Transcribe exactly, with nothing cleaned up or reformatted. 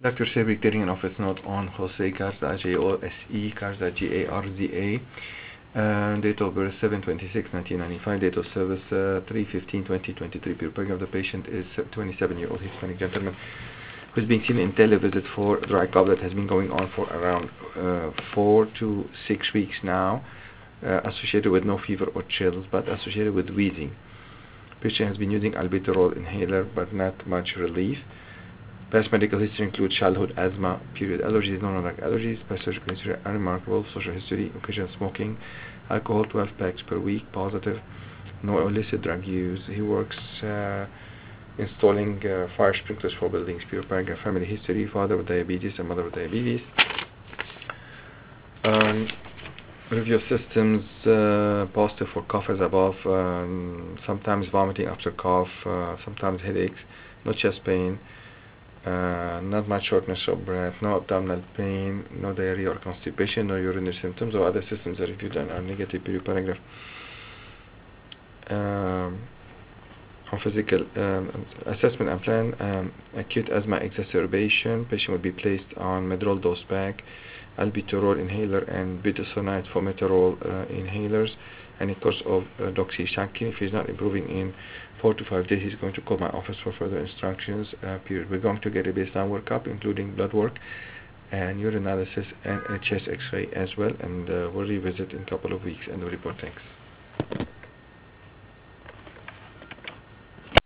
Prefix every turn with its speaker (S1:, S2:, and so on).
S1: Doctor Sabri Clearing Office Note on Jose Garza, J O S E, Garza, G A R Z A. Uh, date of birth seven twenty-six nineteen ninety-five. Date of service uh, three fifteen twenty twenty-three. Pure of the patient is twenty-seven year old Hispanic gentleman who's being seen in televisit for dry cough that has been going on for around uh, four to six weeks now, uh, associated with no fever or chills, but associated with wheezing. Patient has been using albuterol inhaler, but not much relief. Past medical history includes childhood asthma, period allergies, non-allergic allergies. Past surgical history unremarkable. Social history, occasional smoking, alcohol twelve packs per week, positive. No illicit drug use. He works uh, installing uh, fire sprinklers for buildings. Pure paragraph. Family history, father with diabetes and mother with diabetes. Um, review of systems, uh, positive for cough as above, um, sometimes vomiting after cough, uh, sometimes headaches, no chest pain, uh, not much shortness of breath, no abdominal pain, no diarrhea or constipation, no urinary symptoms, or other systems are reviewed and are negative. Period paragraph. Um, on physical um, assessment and plan, um, acute asthma exacerbation, patient will be placed on Medrol dose pack, albuterol inhaler, and budesonide formoterol uh, inhalers, and a course of uh, doxycycline. If he's not improving in four to five days, he's going to call my office for further instructions. Uh, period. We're going to get a baseline workup, including blood work and urine analysis and a chest X-ray as well, and uh, we'll revisit in a couple of weeks and we'll report. Thanks.